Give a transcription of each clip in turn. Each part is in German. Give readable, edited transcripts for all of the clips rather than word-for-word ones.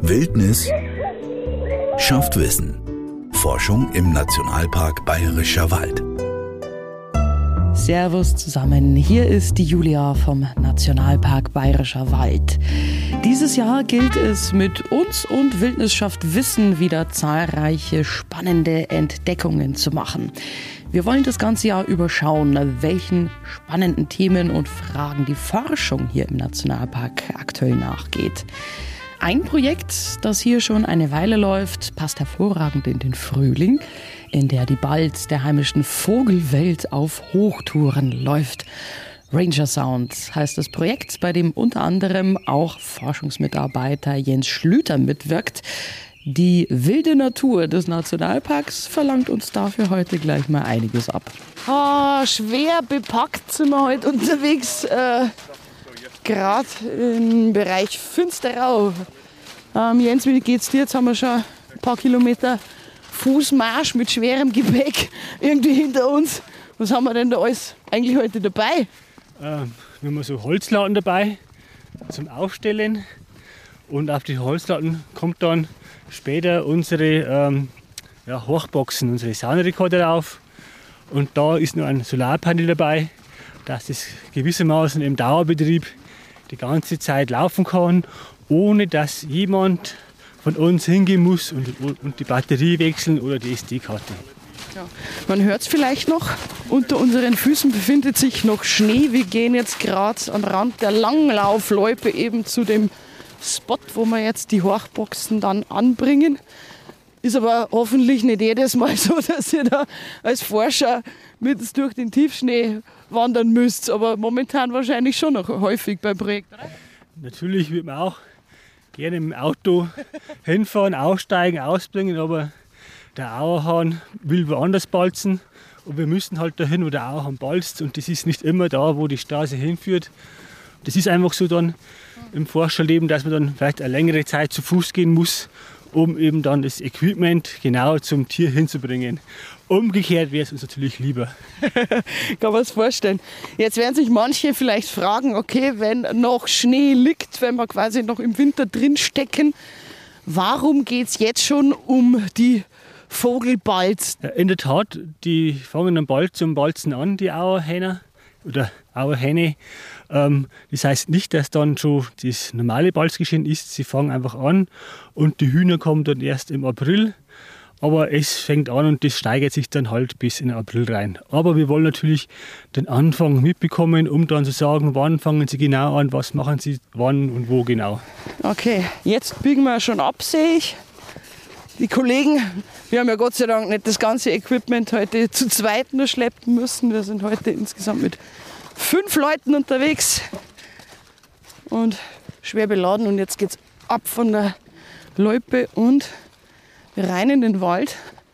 Wildnis schafft Wissen. Forschung im Nationalpark Bayerischer Wald. Servus zusammen, hier ist die Julia vom Nationalpark Bayerischer Wald. Dieses Jahr gilt es mit uns und Wildnis schafft Wissen wieder zahlreiche spannende Entdeckungen zu machen. Wir wollen das ganze Jahr überschauen, welchen spannenden Themen und Fragen die Forschung hier im Nationalpark aktuell nachgeht. Ein Projekt, das hier schon eine Weile läuft, passt hervorragend in den Frühling, in der die Balz der heimischen Vogelwelt auf Hochtouren läuft. Ranger Sound heißt das Projekt, bei dem unter anderem auch Forschungsmitarbeiter Jens Schlüter mitwirkt. Die wilde Natur des Nationalparks verlangt uns dafür heute gleich mal einiges ab. Schwer bepackt sind wir heute unterwegs. Gerade im Bereich Finsterau. Jens, wie geht's dir? Jetzt haben wir schon ein paar Kilometer Fußmarsch mit schwerem Gepäck irgendwie hinter uns. Was haben wir denn da alles eigentlich heute dabei? Wir haben so Holzlatten dabei zum Aufstellen. Und auf die Holzlatten kommt dann später unsere Hochboxen, unsere Soundrekorder drauf. Und da ist noch ein Solarpanel dabei, dass es gewissermaßen im Dauerbetrieb die ganze Zeit laufen kann, ohne dass jemand von uns hingehen muss und die Batterie wechseln oder die SD-Karte. Ja. Man hört es vielleicht noch, unter unseren Füßen befindet sich noch Schnee. Wir gehen jetzt gerade am Rand der Langlaufloipe eben zu dem Spot, wo wir jetzt die Hochboxen dann anbringen. Ist aber hoffentlich nicht jedes Mal so, dass ihr da als Forscher mit durch den Tiefschnee wandern müsst. Aber momentan wahrscheinlich schon noch häufig beim Projekt, oder? Natürlich wird man auch gerne im Auto hinfahren, aussteigen, ausbringen, aber der Auerhahn will woanders balzen. Und wir müssen halt dahin, wo der Auerhahn balzt. Und das ist nicht immer da, wo die Straße hinführt. Das ist einfach so dann im Forscherleben, dass man dann vielleicht eine längere Zeit zu Fuß gehen muss, um eben dann das Equipment genau zum Tier hinzubringen. Umgekehrt wäre es uns natürlich lieber. Kann man es vorstellen. Jetzt werden sich manche vielleicht fragen, okay, wenn noch Schnee liegt, wenn wir quasi noch im Winter drin stecken, warum geht es jetzt schon um die Vogelbalz? In der Tat, die fangen dann bald zum Balzen an, die Auerhähne oder Auerhähne. Das heißt nicht, dass dann schon das normale Balzgeschehen ist. Sie fangen einfach an und die Hühner kommen dann erst im April. Aber es fängt an und das steigert sich dann halt bis in den April rein. Aber wir wollen natürlich den Anfang mitbekommen, um dann zu sagen, wann fangen sie genau an, was machen sie wann und wo genau. Okay, jetzt biegen wir schon ab, sehe ich. Die Kollegen, wir haben ja Gott sei Dank nicht das ganze Equipment heute zu zweit nur schleppen müssen. Wir sind heute insgesamt mit 5 Leuten unterwegs und schwer beladen. Und jetzt geht's ab von der Loipe und rein in den Wald.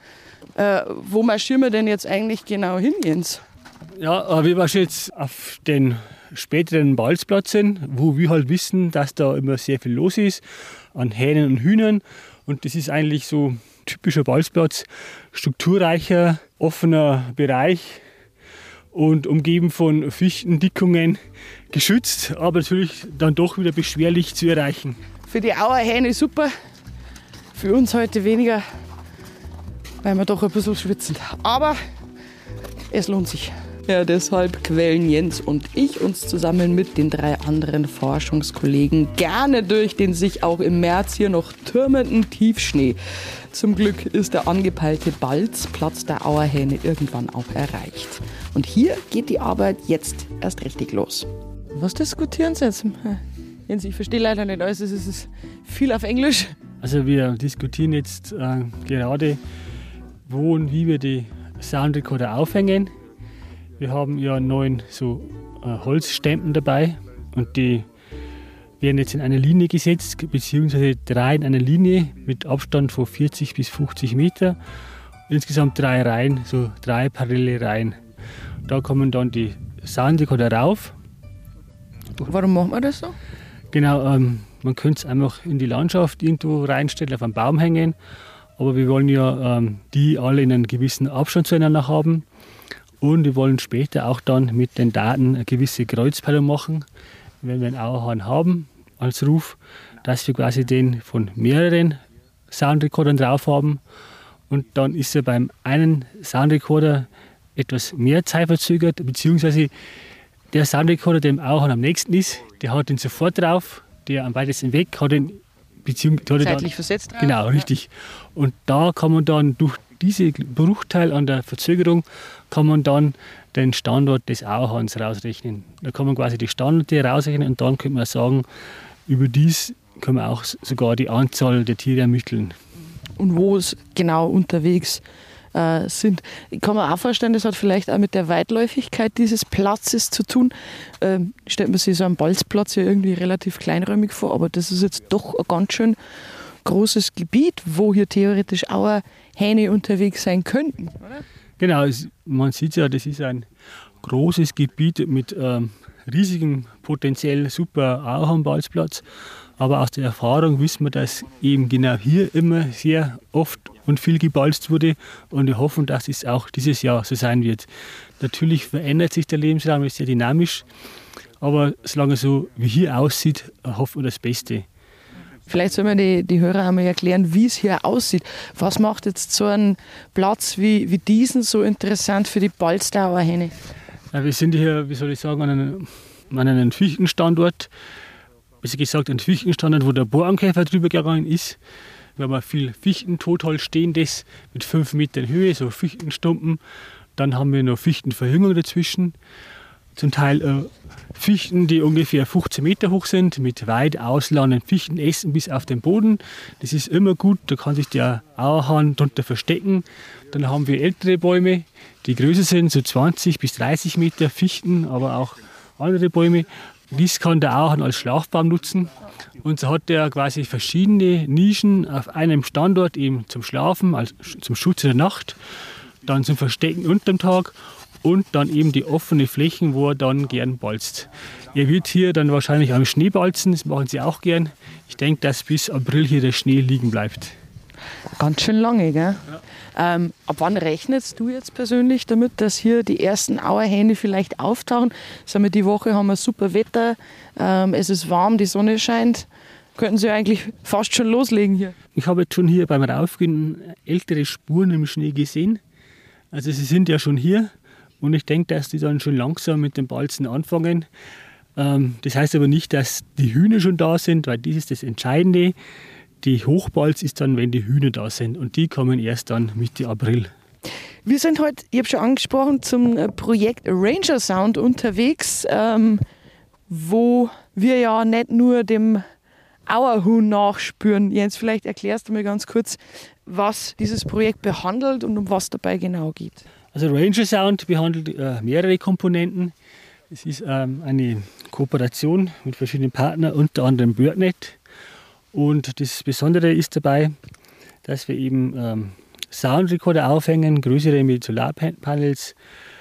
Wo marschieren wir denn jetzt eigentlich genau hin, Jens? Ja, wir marschieren jetzt auf den späteren Balzplatz hin, wo wir halt wissen, dass da immer sehr viel los ist an Hähnen und Hühnern. Und das ist eigentlich so ein typischer Balzplatz, strukturreicher, offener Bereich und umgeben von Fichtendickungen, geschützt, aber natürlich dann doch wieder beschwerlich zu erreichen. Für die Auerhähne super, für uns heute weniger, weil wir doch ein bisschen schwitzen. Aber es lohnt sich. Ja, deshalb quälen Jens und ich uns zusammen mit den 3 anderen Forschungskollegen gerne durch den sich auch im März hier noch türmenden Tiefschnee. Zum Glück ist der angepeilte Balzplatz der Auerhähne irgendwann auch erreicht. Und hier geht die Arbeit jetzt erst richtig los. Was diskutieren Sie jetzt? Jens, ich verstehe leider nicht alles, es ist viel auf Englisch. Also wir diskutieren jetzt gerade, wo und wie wir die Soundrekorder aufhängen. Wir haben ja 9 so Holzstempen dabei und die werden jetzt in eine Linie gesetzt, beziehungsweise 3 in einer Linie mit Abstand von 40 bis 50 Meter. Insgesamt 3 Reihen, so 3 parallele Reihen. Da kommen dann die Soundrekorder rauf. Warum machen wir das so? Genau, man könnte es einfach in die Landschaft irgendwo reinstellen, auf einen Baum hängen. Aber wir wollen ja die alle in einem gewissen Abstand zueinander haben. Und wir wollen später auch dann mit den Daten eine gewisse Kreuzpeilung machen. Wenn wir einen Auerhahn haben als Ruf, dass wir quasi den von mehreren Soundrecordern drauf haben. Und dann ist er beim einen Soundrecorder etwas mehr zeitverzögert, beziehungsweise der Soundrecorder, der im Auerhahn am nächsten ist, der hat ihn sofort drauf, der am weitesten weg hat ihn zeitlich versetzt drauf. Genau, richtig. Und da kann man dann durch diese Bruchteil an der Verzögerung kann man dann den Standort des Auerhahns rausrechnen. Da kann man quasi die Standorte rausrechnen und dann könnte man sagen, überdies kann man auch sogar die Anzahl der Tiere ermitteln. Und wo es genau unterwegs sind. Ich kann mir auch vorstellen, das hat vielleicht auch mit der Weitläufigkeit dieses Platzes zu tun. Stellt man sich so einen Bolzplatz ja irgendwie relativ kleinräumig vor, aber das ist jetzt doch ein ganz schön großes Gebiet, wo hier theoretisch Auerhähne unterwegs sein könnten, oder? Genau, man sieht ja, das ist ein großes Gebiet mit riesigem, potenziell super Auerhahn-Bolzplatz. Aber aus der Erfahrung wissen wir, dass eben genau hier immer sehr oft und viel gebalzt wurde. Und wir hoffen, dass es auch dieses Jahr so sein wird. Natürlich verändert sich der Lebensraum, ist sehr dynamisch. Aber solange es so wie hier aussieht, hoffen wir das Beste. Vielleicht soll man die Hörer einmal erklären, wie es hier aussieht. Was macht jetzt so einen Platz wie diesen so interessant für die Balzdauerhähne? Ja, wir sind hier, wie soll ich sagen, an einem Fichtenstandort. Besser gesagt, ein Fichtenstandort, wo der Borkenkäfer drüber gegangen ist. Wir haben viel Fichtentotholz stehendes mit 5 Metern Höhe, so Fichtenstumpen. Dann haben wir noch Fichtenverjüngung dazwischen. Zum Teil Fichten, die ungefähr 15 Meter hoch sind, mit weit ausladenden Fichtenästen bis auf den Boden. Das ist immer gut, da kann sich der Auerhahn drunter verstecken. Dann haben wir ältere Bäume, die größer sind, so 20 bis 30 Meter Fichten, aber auch andere Bäume. Dies kann der Auerhahn als Schlafbaum nutzen. Und so hat er quasi verschiedene Nischen auf einem Standort, eben zum Schlafen, also zum Schutz in der Nacht, dann zum Verstecken unterm Tag und dann eben die offene Flächen, wo er dann gern balzt. Er wird hier dann wahrscheinlich am Schnee balzen, das machen sie auch gern. Ich denke, dass bis April hier der Schnee liegen bleibt. Ganz schön lange, gell? Ja. Ab wann rechnest du jetzt persönlich damit, dass hier die ersten Auerhähne vielleicht auftauchen? Sagen wir, die Woche haben wir super Wetter, es ist warm, die Sonne scheint. Könnten sie eigentlich fast schon loslegen hier? Ich habe jetzt schon hier beim Raufgehen ältere Spuren im Schnee gesehen. Also sie sind ja schon hier und ich denke, dass die dann schon langsam mit dem Balzen anfangen. Das heißt aber nicht, dass die Hühner schon da sind, weil das ist das Entscheidende. Die Hochbalz ist dann, wenn die Hühner da sind und die kommen erst dann Mitte April. Wir sind heute, ich habe schon angesprochen, zum Projekt Ranger Sound unterwegs, wo wir ja nicht nur dem Auerhuhn nachspüren. Jens, vielleicht erklärst du mir ganz kurz, was dieses Projekt behandelt und um was dabei genau geht. Also Ranger Sound behandelt mehrere Komponenten. Es ist eine Kooperation mit verschiedenen Partnern, unter anderem BirdNet. Und das Besondere ist dabei, dass wir eben Soundrecorder aufhängen, größere mit Solarpanels,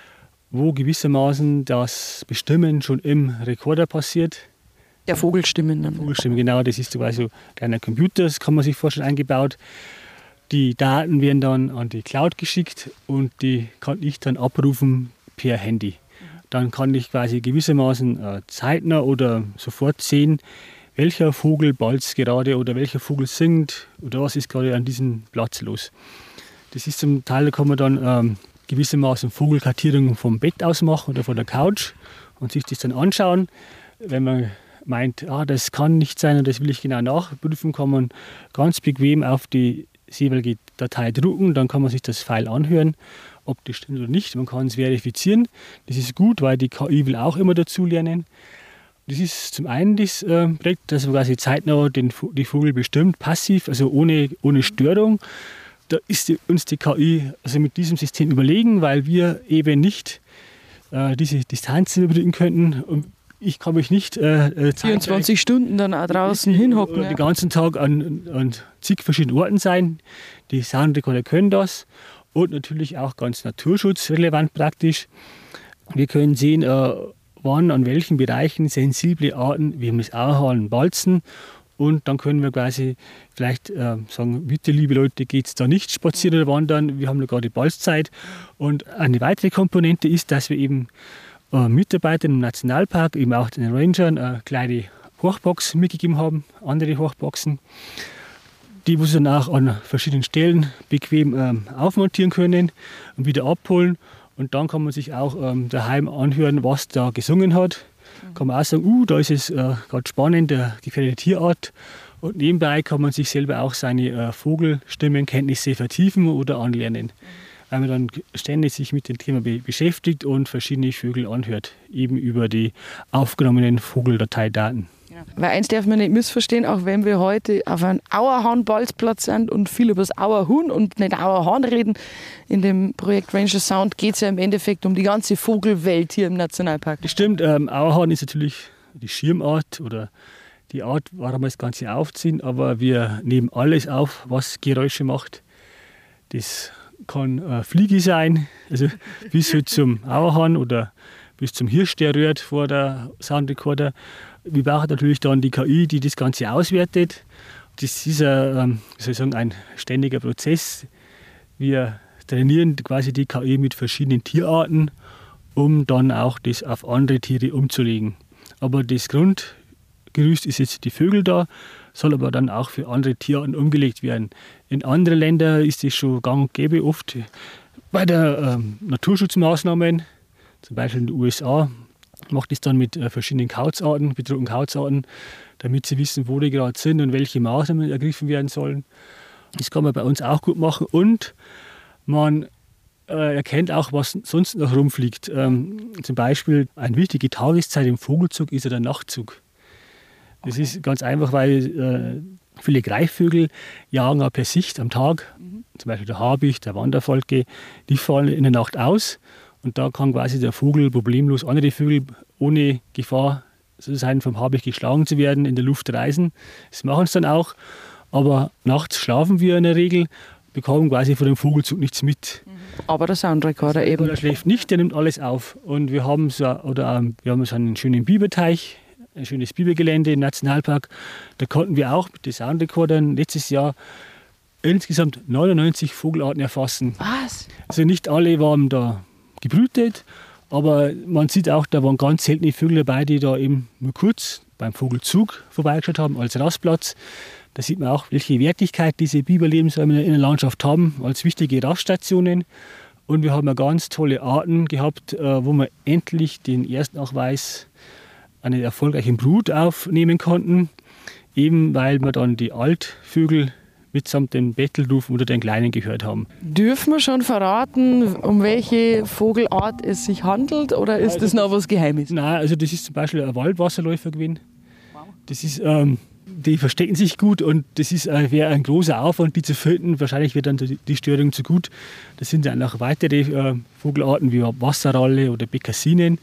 wo gewissermaßen das Bestimmen schon im Rekorder passiert. Der Vogelstimmen dann. Vogelstimmen, genau, das ist quasi so ein kleiner Computer, das kann man sich vorstellen, eingebaut. Die Daten werden dann an die Cloud geschickt und die kann ich dann abrufen per Handy. Dann kann ich quasi gewissermaßen zeitnah oder sofort sehen, welcher Vogel balzt gerade oder welcher Vogel singt oder was ist gerade an diesem Platz los. Das ist zum Teil, da kann man dann gewissermaßen Vogelkartierung vom Bett aus machen oder von der Couch und sich das dann anschauen. Wenn man meint, das kann nicht sein und das will ich genau nachprüfen, kann man ganz bequem auf die jeweilige Datei drucken, dann kann man sich das File anhören, ob das stimmt oder nicht. Man kann es verifizieren. Das ist gut, weil die KI will auch immer dazulernen. Das ist zum einen das Projekt, dass man quasi zeitnah die Vogel bestimmt, passiv, also ohne Störung. Da ist uns die KI also mit diesem System überlegen, weil wir eben nicht diese Distanzen überbrücken könnten. Und ich kann mich nicht 24 Stunden dann auch draußen hinhocken. Den ganzen Tag an zig verschiedenen Orten sein. Die Soundrecorder können das. Und natürlich auch ganz naturschutzrelevant praktisch. Wir können sehen, wann, an welchen Bereichen sensible Arten wie das Auerhahn balzen. Und dann können wir quasi vielleicht sagen, bitte liebe Leute, geht es da nicht spazieren oder wandern, wir haben ja gerade Balzzeit. Und eine weitere Komponente ist, dass wir eben Mitarbeitern im Nationalpark, eben auch den Rangern, eine kleine Hochbox mitgegeben haben, andere Hochboxen, die wir dann auch an verschiedenen Stellen bequem aufmontieren können und wieder abholen. Und dann kann man sich auch daheim anhören, was da gesungen hat. Kann man auch sagen, da ist es gerade spannend, der gefährdete Tierart. Und nebenbei kann man sich selber auch seine Vogelstimmenkenntnisse vertiefen oder anlernen. Weil man dann ständig sich mit dem Thema beschäftigt und verschiedene Vögel anhört, eben über die aufgenommenen Vogeldateidaten. Weil eins darf man nicht missverstehen, auch wenn wir heute auf einem Auerhahn-Bolzplatz sind und viel über das Auerhuhn und nicht Auerhahn reden, in dem Projekt Ranger Sound geht es ja im Endeffekt um die ganze Vogelwelt hier im Nationalpark. Das stimmt, Auerhahn ist natürlich die Schirmart oder die Art, warum wir das Ganze aufziehen, aber wir nehmen alles auf, was Geräusche macht. Das kann Fliege sein, also bis hin zum Auerhahn oder bis zum Hirsch, der rührt vor der Soundrecorder. Wir brauchen natürlich dann die KI, die das Ganze auswertet. Das ist ein ständiger Prozess. Wir trainieren quasi die KI mit verschiedenen Tierarten, um dann auch das auf andere Tiere umzulegen. Aber das Grundgerüst ist jetzt die Vögel da, soll aber dann auch für andere Tierarten umgelegt werden. In anderen Ländern ist das schon gang und gäbe, oft bei den Naturschutzmaßnahmen, zum Beispiel in den USA, macht es dann mit verschiedenen Kauzarten, bedrohten Kauzarten, damit sie wissen, wo die gerade sind und welche Maßnahmen ergriffen werden sollen. Das kann man bei uns auch gut machen und man erkennt auch, was sonst noch rumfliegt. Zum Beispiel eine wichtige Tageszeit im Vogelzug ist ja der Nachtzug. Das ist ganz einfach, weil viele Greifvögel jagen auch per Sicht am Tag, zum Beispiel der Habicht, der Wanderfalke, die fallen in der Nacht aus. Und da kann quasi der Vogel problemlos andere Vögel ohne Gefahr sein, vom Habicht geschlagen zu werden, in der Luft reisen. Das machen sie dann auch. Aber nachts schlafen wir in der Regel, bekommen quasi von dem Vogelzug nichts mit. Aber der Soundrecorder eben. Der schläft nicht, der nimmt alles auf. Und wir haben so einen schönen Biberteich, ein schönes Bibergelände im Nationalpark. Da konnten wir auch mit den Soundrecordern letztes Jahr insgesamt 99 Vogelarten erfassen. Was? Also nicht alle waren da gebrütet, aber man sieht auch, da waren ganz seltene Vögel dabei, die da eben nur kurz beim Vogelzug vorbeigeschaut haben, als Rastplatz. Da sieht man auch, welche Wertigkeit diese Biberlebensräume in der Landschaft haben, als wichtige Raststationen. Und wir haben ja ganz tolle Arten gehabt, wo wir endlich den Erstnachweis einer erfolgreichen Brut aufnehmen konnten, eben weil wir dann die Altvögel mitsamt dem Bettelruf unter den Kleinen gehört haben. Dürfen wir schon verraten, um welche Vogelart es sich handelt, oder ist das noch was Geheimes? Nein, also das ist zum Beispiel ein Waldwasserläufer gewesen. Das ist, die verstecken sich gut und das wäre ein großer Aufwand, die zu finden. Wahrscheinlich wird dann die Störung zu gut. Das sind dann auch weitere Vogelarten wie Wasserralle oder Bekassinen.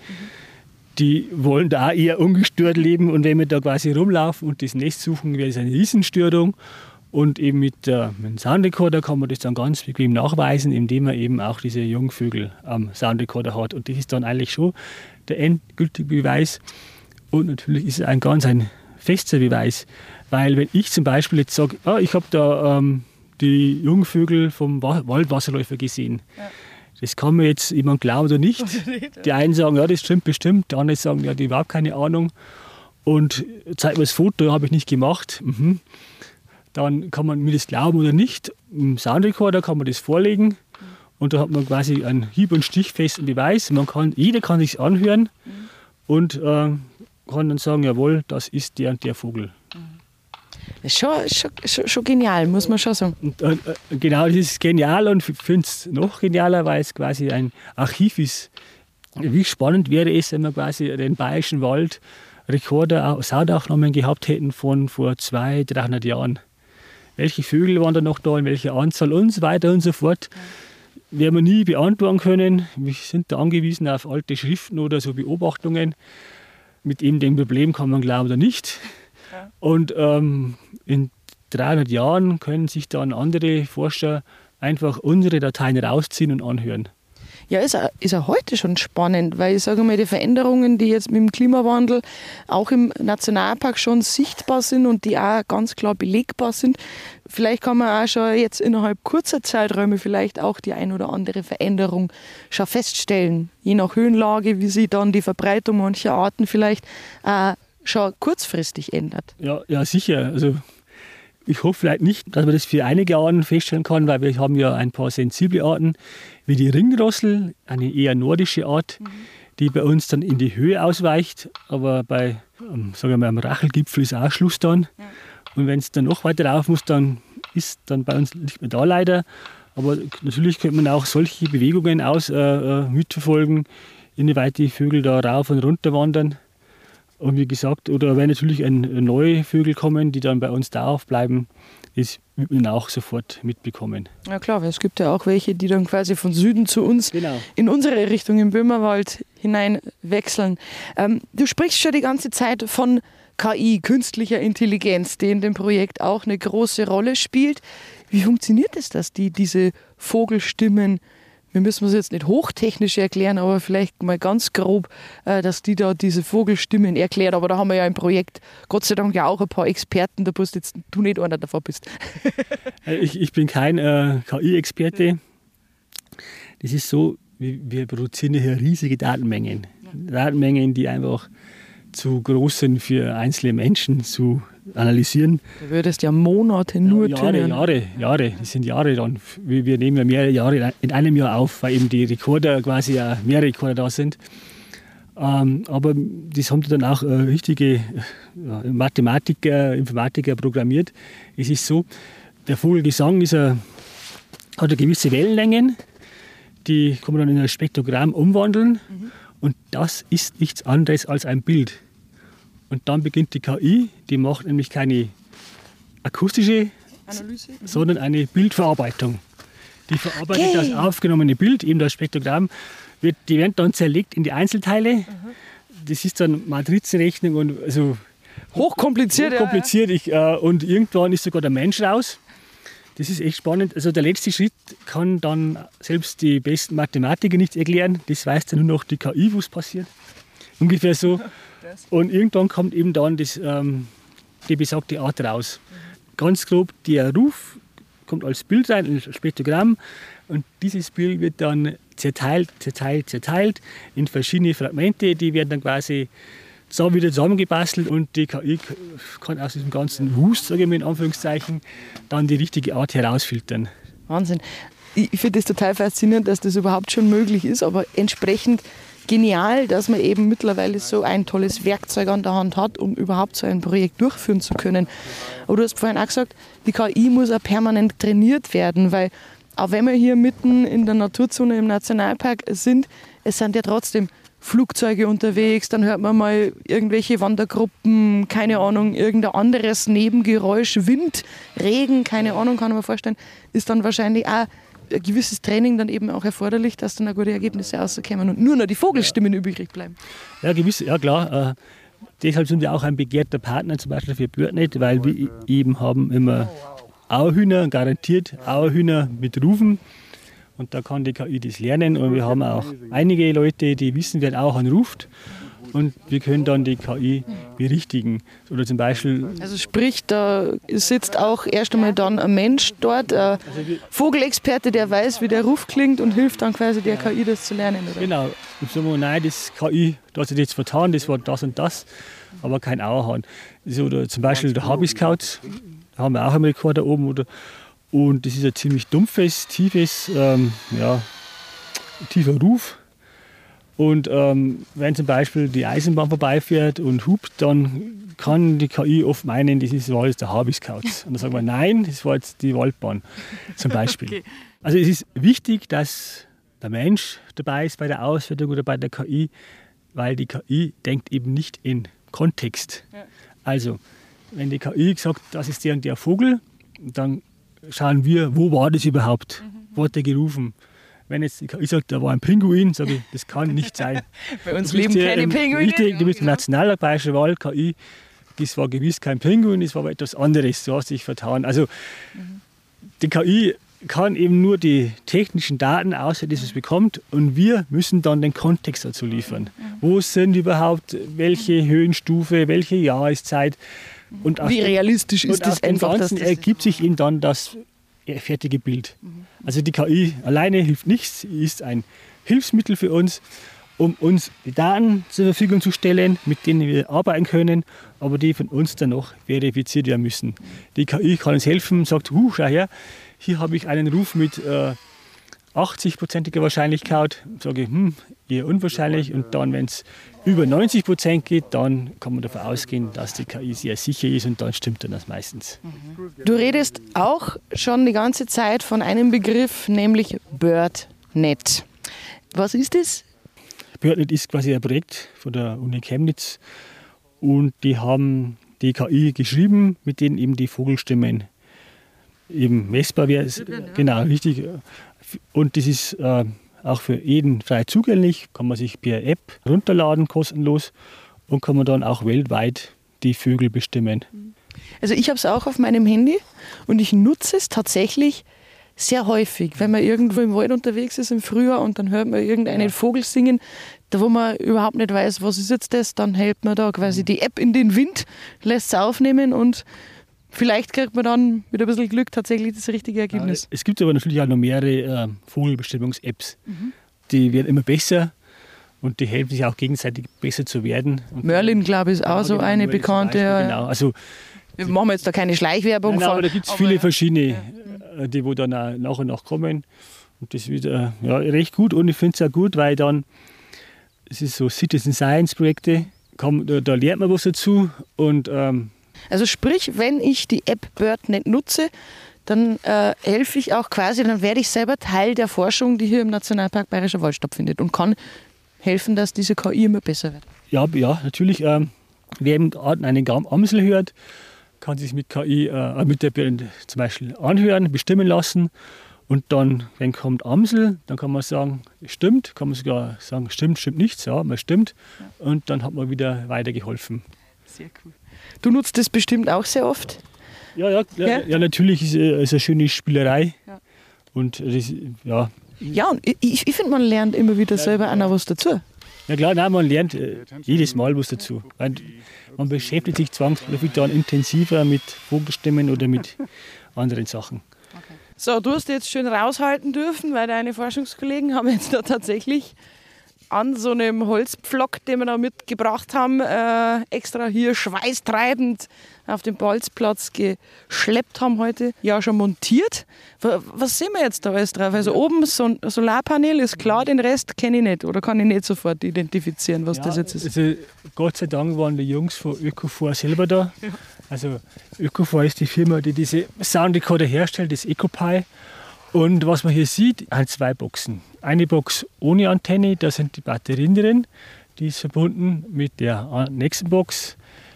Die wollen da auch eher ungestört leben und wenn wir da quasi rumlaufen und das Nest suchen, wäre es eine Riesenstörung. Und eben mit dem Soundrecorder kann man das dann ganz bequem nachweisen, indem man eben auch diese Jungvögel am Soundrecorder hat. Und das ist dann eigentlich schon der endgültige Beweis. Und natürlich ist es ein fester Beweis, weil wenn ich zum Beispiel jetzt sage, ich habe da die Jungvögel vom Waldwasserläufer gesehen, das kann mir jetzt jemand glauben oder nicht. Die einen sagen, ja, das stimmt bestimmt, die anderen sagen, ja, die haben überhaupt keine Ahnung. Und zeigt mir das Foto, habe ich nicht gemacht. Dann kann man mir das glauben oder nicht. Im Soundrecorder kann man das vorlegen und da hat man quasi einen hieb- und stichfesten Beweis. Jeder kann sich anhören und kann dann sagen, jawohl, das ist der und der Vogel. Das ist schon genial, muss man schon sagen. Und, genau, das ist genial und ich finde es noch genialer, weil es quasi ein Archiv ist. Wie spannend wäre es, wenn wir quasi den Bayerischen Wald Rekorder, Soundaufnahmen gehabt hätten von vor 200-300 Jahren. Welche Vögel waren da noch da, in welcher Anzahl und so weiter und so fort. Werden wir nie beantworten können. Wir sind da angewiesen auf alte Schriften oder so Beobachtungen. Mit eben dem Problem kann man glauben oder nicht. Ja. Und in 300 Jahren können sich dann andere Forscher einfach unsere Dateien rausziehen und anhören. Ja, ist ja heute schon spannend, weil ich sage mal, die Veränderungen, die jetzt mit dem Klimawandel auch im Nationalpark schon sichtbar sind und die auch ganz klar belegbar sind, vielleicht kann man auch schon jetzt innerhalb kurzer Zeiträume vielleicht auch die ein oder andere Veränderung schon feststellen. Je nach Höhenlage, wie sich dann die Verbreitung mancher Arten vielleicht schon kurzfristig ändert. Ja, sicher. Also ich hoffe vielleicht nicht, dass man das für einige Arten feststellen kann, weil wir haben ja ein paar sensible Arten, wie die Ringrossel, eine eher nordische Art, die bei uns dann in die Höhe ausweicht. Aber sagen wir mal, am Rachelgipfel ist auch Schluss dann. Ja. Und wenn es dann noch weiter rauf muss, dann ist dann bei uns nicht mehr da leider. Aber natürlich könnte man auch solche Bewegungen mitverfolgen, inwieweit die Vögel da rauf und runter wandern. Und wie gesagt, oder wenn natürlich neue Vögel kommen, die dann bei uns da aufbleiben, das wird man auch sofort mitbekommen. Ja klar, weil es gibt ja auch welche, die dann quasi von Süden zu uns in unsere Richtung im Böhmerwald hinein wechseln. Du sprichst schon die ganze Zeit von KI, künstlicher Intelligenz, die in dem Projekt auch eine große Rolle spielt. Wie funktioniert es, dass diese Vogelstimmen, wir müssen es jetzt nicht hochtechnisch erklären, aber vielleicht mal ganz grob, dass die da diese Vogelstimmen erklärt. Aber da haben wir ja im Projekt Gott sei Dank ja auch ein paar Experten, da bist jetzt du nicht einer davon bist. Ich bin kein KI-Experte. Das ist so, wir produzieren hier riesige Datenmengen. Datenmengen, die einfach zu groß sind für einzelne Menschen zu analysieren. Du würdest ja Monate nur trainieren. Jahre. Das sind Jahre dann. Wir nehmen ja mehrere Jahre in einem Jahr auf, weil eben die Rekorder quasi ja mehrere Rekorder da sind. Aber das haben dann auch richtige Mathematiker, Informatiker programmiert. Es ist so, der Vogelgesang hat gewisse Wellenlängen, die kann man dann in ein Spektrogramm umwandeln. Und das ist nichts anderes als ein Bild. Und dann beginnt die KI, die macht nämlich keine akustische Analyse, sondern eine Bildverarbeitung. Die verarbeitet das aufgenommene Bild, eben das Spektrogramm, die werden dann zerlegt in die Einzelteile. Das ist dann Matrizenrechnung und also hochkompliziert. Und irgendwann ist sogar der Mensch raus. Das ist echt spannend. Also der letzte Schritt kann dann selbst die besten Mathematiker nicht erklären. Das weiß dann nur noch die KI, was passiert. Ungefähr so. Und irgendwann kommt eben dann die besagte Art raus. Ganz grob, der Ruf kommt als Bild rein, ein Spektrogramm. Und dieses Bild wird dann zerteilt in verschiedene Fragmente. Die werden dann quasi wieder zusammengebastelt und die KI kann aus diesem ganzen Wust, sage ich mal in Anführungszeichen, dann die richtige Art herausfiltern. Wahnsinn. Ich finde das total faszinierend, dass das überhaupt schon möglich ist, aber entsprechend genial, dass man eben mittlerweile so ein tolles Werkzeug an der Hand hat, um überhaupt so ein Projekt durchführen zu können. Aber du hast vorhin auch gesagt, die KI muss auch permanent trainiert werden, weil auch wenn wir hier mitten in der Naturzone im Nationalpark sind, es sind ja trotzdem Flugzeuge unterwegs, dann hört man mal irgendwelche Wandergruppen, keine Ahnung, irgendein anderes Nebengeräusch, Wind, Regen, keine Ahnung, kann man vorstellen, ist dann wahrscheinlich auch ein gewisses Training dann eben auch erforderlich, dass dann auch gute Ergebnisse rauskommen und nur noch die Vogelstimmen übrig bleiben. Ja, klar. Deshalb sind wir auch ein begehrter Partner, zum Beispiel für BirdNet, weil wir eben haben immer Auerhühner, garantiert Auerhühner mit Rufen. Und da kann die KI das lernen. Und wir haben auch einige Leute, die wissen, wer auch anruft. Und wir können dann die KI berichtigen. Oder zum Beispiel. Also sprich, da sitzt auch erst einmal dann ein Mensch dort, ein Vogelexperte, der weiß, wie der Ruf klingt und hilft dann quasi der KI, das zu lernen. Oder? Genau. Und sagen wir, nein, das KI, da hat sich jetzt vertan, das war das und das, aber kein Auerhahn. Oder zum Beispiel der Habiscaut, da haben wir auch einen Rekorder oben. Und das ist ein ziemlich dumpfes, tiefer Ruf. Und wenn zum Beispiel die Eisenbahn vorbeifährt und hupt, dann kann die KI oft meinen, das war jetzt der Habiscauz. Und dann sagen wir, nein, das war jetzt die Waldbahn zum Beispiel. Okay. Also es ist wichtig, dass der Mensch dabei ist bei der Auswertung oder bei der KI, weil die KI denkt eben nicht in Kontext. Ja. Also wenn die KI sagt, das ist der und der Vogel, dann schauen wir, wo war das überhaupt? Wo hat der gerufen? Wenn jetzt die KI sagt, da war ein Pinguin, sage ich, das kann nicht sein. Bei uns leben keine Pinguine. Richtig, du bist im Nationalpark Bayerischer Wald, KI, das war gewiss kein Pinguin, das war aber etwas anderes, du hast dich vertan. Also die KI kann eben nur die technischen Daten auswerten, die es bekommt, und wir müssen dann den Kontext dazu liefern. Wo sind überhaupt, welche Höhenstufe, welche Jahreszeit? Und wie realistisch ist das einfach? Und aus dem Ganzen ergibt sich eben dann das fertige Bild. Also die KI alleine hilft nichts, sie ist ein Hilfsmittel für uns, um uns die Daten zur Verfügung zu stellen, mit denen wir arbeiten können, aber die von uns dann noch verifiziert werden müssen. Die KI kann uns helfen und sagt, schau her, hier habe ich einen Ruf mit 80%iger Wahrscheinlichkeit. Sage ich, eher unwahrscheinlich. Und dann, wenn es über 90% geht, dann kann man davon ausgehen, dass die KI sehr sicher ist und dann stimmt dann das meistens. Du redest auch schon die ganze Zeit von einem Begriff, nämlich BirdNet. Was ist das? BirdNet ist quasi ein Projekt von der Uni Chemnitz und die haben die KI geschrieben, mit denen eben die Vogelstimmen eben messbar wäre. Genau, richtig. Und das ist auch für jeden frei zugänglich, kann man sich per App runterladen, kostenlos, und kann man dann auch weltweit die Vögel bestimmen. Also ich habe es auch auf meinem Handy und ich nutze es tatsächlich sehr häufig, wenn man irgendwo im Wald unterwegs ist im Frühjahr und dann hört man irgendeinen Vogel singen, da wo man überhaupt nicht weiß, was ist jetzt das, dann hält man da quasi die App in den Wind, lässt es aufnehmen und vielleicht kriegt man dann mit ein bisschen Glück tatsächlich das richtige Ergebnis. Es gibt aber natürlich auch noch mehrere Vogelbestimmungs-Apps. Die werden immer besser und die helfen sich auch gegenseitig besser zu werden. Und Merlin, glaube ich, ist auch so eine bekannte. Genau. Also, wir machen jetzt da keine Schleichwerbung nein, aber da gibt es viele verschiedene, die wo dann auch nach und nach kommen. Und das ist recht gut. Und ich finde es auch gut, weil dann, es ist so Citizen Science Projekte, da lernt man was dazu. Und, also sprich, wenn ich die App BirdNet nutze, dann helfe ich auch quasi, dann werde ich selber Teil der Forschung, die hier im Nationalpark Bayerischer Wald stattfindet und kann helfen, dass diese KI immer besser wird. Ja, natürlich. Wer eben einen Amsel hört, kann sich mit KI, mit der Birne zum Beispiel anhören, bestimmen lassen. Und dann, wenn kommt Amsel, dann kann man sagen, stimmt. Kann man sogar sagen, stimmt nicht. Ja, man stimmt. Und dann hat man wieder weitergeholfen. Sehr cool. Du nutzt das bestimmt auch sehr oft? Ja, natürlich ist es eine schöne Spielerei. Ja. Und das, ja. Ja, und ich finde, man lernt immer wieder selber auch noch was dazu. Ja klar, nein, man lernt jedes Mal was dazu. Man beschäftigt sich zwangsläufig dann intensiver mit Vogelstimmen oder mit anderen Sachen. Okay. So, du hast jetzt schön raushalten dürfen, weil deine Forschungskollegen haben jetzt da tatsächlich an so einem Holzpflock, den wir da mitgebracht haben, extra hier schweißtreibend auf den Bolzplatz geschleppt haben heute, ja schon montiert. Was sehen wir jetzt da alles drauf? Also oben so ein Solarpanel ist klar, den Rest kenne ich nicht oder kann ich nicht sofort identifizieren, was das jetzt ist. Also Gott sei Dank waren die Jungs von Ökofor selber da. Ja. Also Ökofor ist die Firma, die diese Soundrecorder herstellt, das EcoPi. Und was man hier sieht, sind 2 Boxen. Eine Box ohne Antenne, da sind die Batterien drin. Die ist verbunden mit der nächsten Box.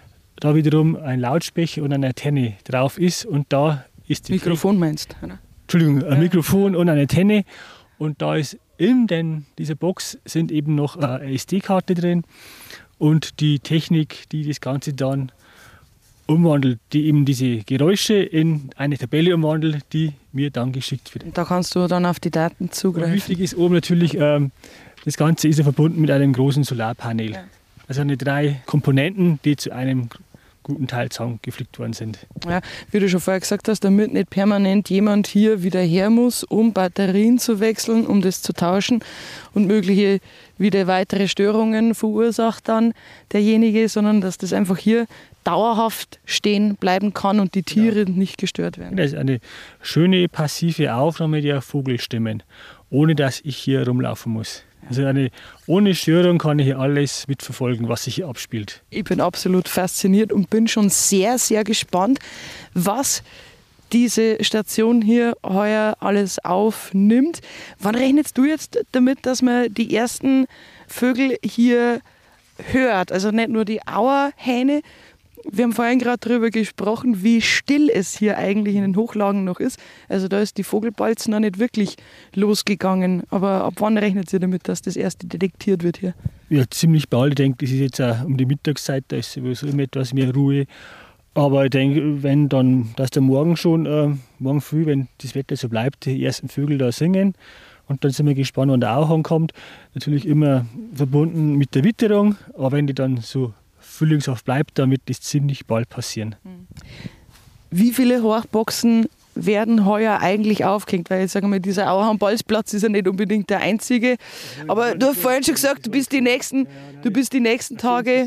Da wiederum ein Lautsprecher und eine Antenne drauf ist. Und da ist die Mikrofon meinst du? Entschuldigung, ein Mikrofon und eine Antenne. Und da ist in dieser Box sind eben noch eine SD-Karte drin. Und die Technik, die das Ganze dann umwandelt, die eben diese Geräusche in eine Tabelle umwandelt, die mir dann geschickt wird. Da kannst du dann auf die Daten zugreifen. Und wichtig ist oben natürlich, das Ganze ist ja verbunden mit einem großen Solarpanel. Ja. Also eine 3 Komponenten, die zu einem guten Teil zusammengeflickt worden sind. Ja, wie du schon vorher gesagt hast, damit nicht permanent jemand hier wieder her muss, um Batterien zu wechseln, um das zu tauschen und mögliche wieder weitere Störungen verursacht dann derjenige, sondern dass das einfach hier dauerhaft stehen bleiben kann und die Tiere nicht gestört werden. Das ist eine schöne passive Aufnahme der Vogelstimmen, ohne dass ich hier rumlaufen muss. Also ohne Störung kann ich hier alles mitverfolgen, was sich hier abspielt. Ich bin absolut fasziniert und bin schon sehr, sehr gespannt, was diese Station hier heuer alles aufnimmt. Wann rechnest du jetzt damit, dass man die ersten Vögel hier hört? Also nicht nur die Auerhähne. Wir haben vorhin gerade darüber gesprochen, wie still es hier eigentlich in den Hochlagen noch ist. Also da ist die Vogelbalz noch nicht wirklich losgegangen. Aber ab wann rechnet ihr damit, dass das erste detektiert wird hier? Ja, ziemlich bald. Ich denke, das ist jetzt auch um die Mittagszeit, da ist sowieso immer etwas mehr Ruhe. Aber ich denke, dass der morgen früh, wenn das Wetter so bleibt, die ersten Vögel da singen. Und dann sind wir gespannt, wann der Auerhahn kommt. Natürlich immer verbunden mit der Witterung. Aber wenn die dann so frühlingshaft bleibt, dann wird das ziemlich bald passieren. Wie viele Horchboxen werden heuer eigentlich aufgehängt? Weil ich sage mal, dieser Auerhahn-Bolzplatz ist ja nicht unbedingt der einzige. Aber du hast vorhin schon gesagt, du bist die nächsten Tage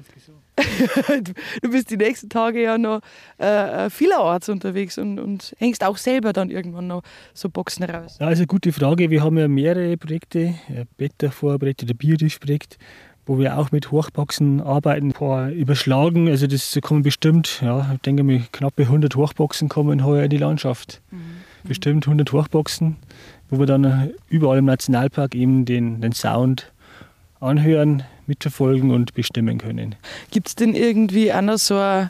du bist die nächsten Tage ja noch vielerorts unterwegs und hängst auch selber dann irgendwann noch so Boxen raus. Ja, also gute Frage. Wir haben ja mehrere Projekte, Beta-Vorprojekte, der Biodisch-Projekt, wo wir auch mit Hochboxen arbeiten, ein paar überschlagen. Also das kommen bestimmt, ich denke mal, knappe 100 Hochboxen kommen heuer in die Landschaft. Bestimmt 100 Hochboxen, wo wir dann überall im Nationalpark eben den Sound anhören, mitverfolgen und bestimmen können. Gibt es denn irgendwie auch noch so eine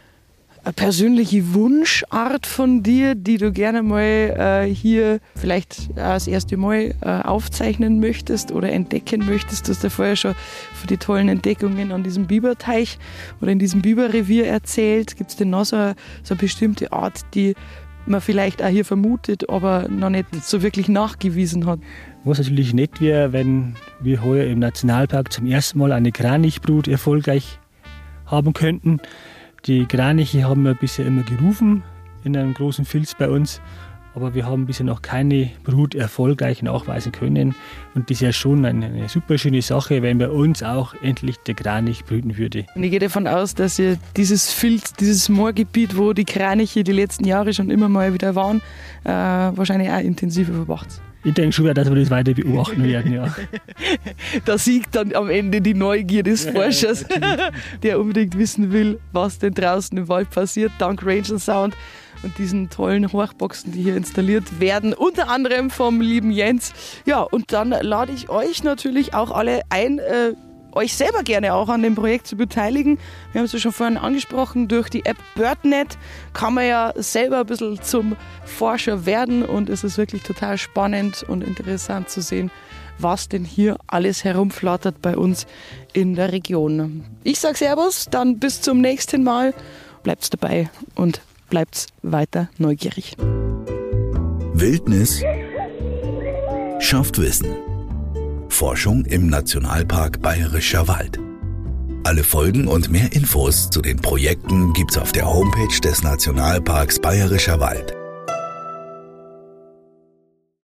persönliche Wunschart von dir, die du gerne mal hier vielleicht das erste Mal aufzeichnen möchtest oder entdecken möchtest? Du hast ja vorher schon von den tollen Entdeckungen an diesem Biberteich oder in diesem Biberrevier erzählt. Gibt es denn noch so eine bestimmte Art, die man vielleicht auch hier vermutet, aber noch nicht so wirklich nachgewiesen hat? Was natürlich nett wäre, wenn wir heuer im Nationalpark zum ersten Mal eine Kranichbrut erfolgreich haben könnten. Die Kraniche haben wir bisher immer gerufen in einem großen Filz bei uns, aber wir haben bisher noch keine Brut erfolgreich nachweisen können. Und das ist ja schon eine super schöne Sache, wenn bei uns auch endlich der Kranich brüten würde. Und ich gehe davon aus, dass ihr dieses Filz, dieses Moorgebiet, wo die Kraniche die letzten Jahre schon immer mal wieder waren, wahrscheinlich auch intensiver bewacht. Ich denke schon, dass wir das weiter beobachten werden, ja. Da siegt dann am Ende die Neugier des Forschers, der unbedingt wissen will, was denn draußen im Wald passiert, dank Ranger Sound und diesen tollen Hochboxen, die hier installiert werden, unter anderem vom lieben Jens. Ja, und dann lade ich euch natürlich auch alle ein, euch selber gerne auch an dem Projekt zu beteiligen. Wir haben es ja schon vorhin angesprochen, durch die App BirdNet kann man ja selber ein bisschen zum Forscher werden und es ist wirklich total spannend und interessant zu sehen, was denn hier alles herumflattert bei uns in der Region. Ich sage Servus, dann bis zum nächsten Mal. Bleibt dabei und bleibt weiter neugierig. Wildnis schafft Wissen. Forschung im Nationalpark Bayerischer Wald. Alle Folgen und mehr Infos zu den Projekten gibt's auf der Homepage des Nationalparks Bayerischer Wald.